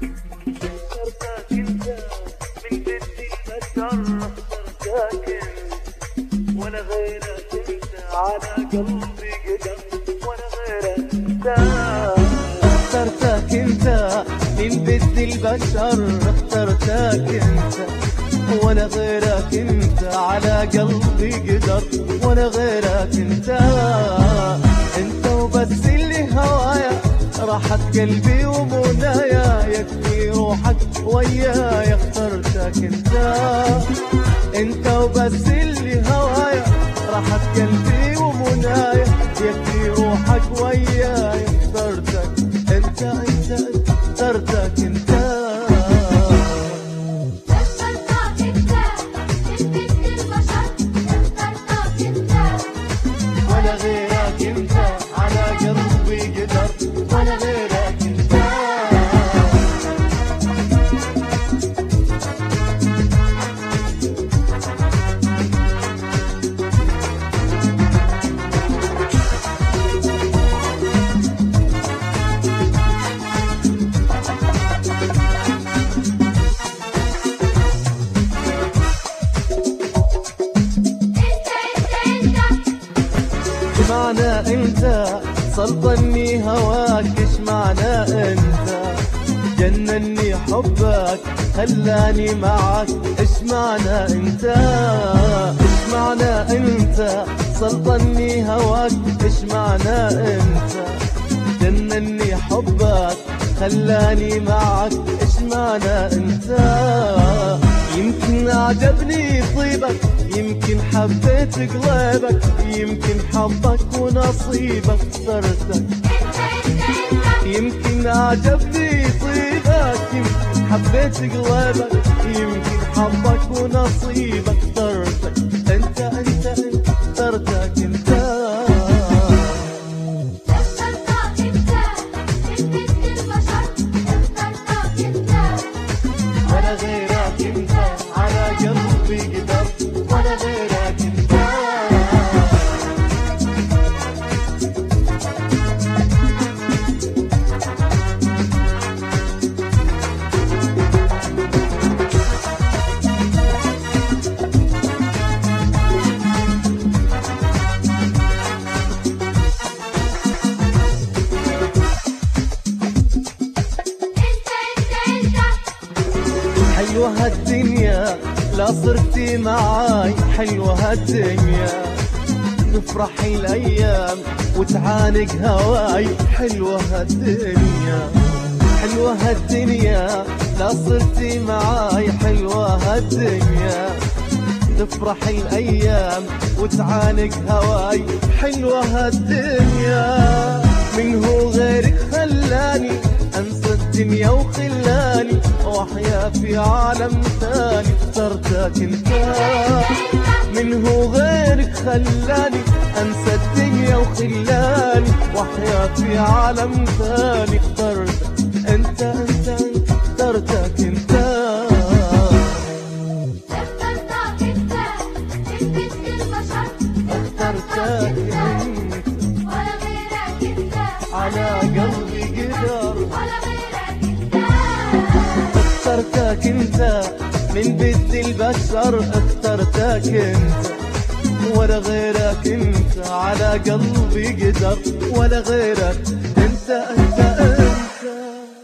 اخترتك انت من بنت البشر، اخترتك انت ولا غيرك انت، على قلبي قدر ولا غيرك انت. اخترتك انت من بنت البشر، اخترتك انت ولا غيرك انت، على قلبي قدر ولا غيرك انت. انت وبس اللي هوايا، راحت قلبي ومنايا، يكفي روحك وياي. اخترتك انت، انت وبس اللي هوايا، راحت قلبي ومنايا، يكفي روحك وياي. اخترتك انت، اخترتك انت. ولا غيرك انت، على قلبي قدر ولا غيرك انت. معنى انت سلطني هواك، ايش معنى انت جنني حبك خلاني معك، ايش معنى انت، ايش معنى انت سلطني هواك، ايش معنى انت جنني حبك خلاني معك، ايش معنى انت. يمكن عجبني طيبك، يمكن حبيت قلبك، يمكن حبك ونصيبك. اخترتك يمكن عجبني طيبك، يمكن حبيت قلبك، يمكن حبك ونصيبك. اخترتك انت، اخترتك انت. ولا غيرك انت، على قلبي قدر ولا غيرك انت. حلوة هالدنيا لا صرتي معاي، حلوة هالدنيا نفرح الايام وتعانق هواي. حلوة هالدنيا، حلوة هالدنيا لا صرتي معاي، حلوة هالدنيا نفرح الايام وتعانق هواي. حلوة هالدنيا، من هو غيرك خلاني انسى الدنيا وخلاني واحيا في عالم ثاني. اخترتك انت، من هو غيرك خلاني انسى الدنيا وخلاني واحيا في عالم ثاني. اخترتك انت، اخترتك انت. اخترتك انت ولا غيرك انت، على قلبي قدر ولا غيرك انت. اخترتك انت من بنت البشر، اخترتك انت ولا غيرك انت، على قلبي قدر ولا غيرك انت، انت.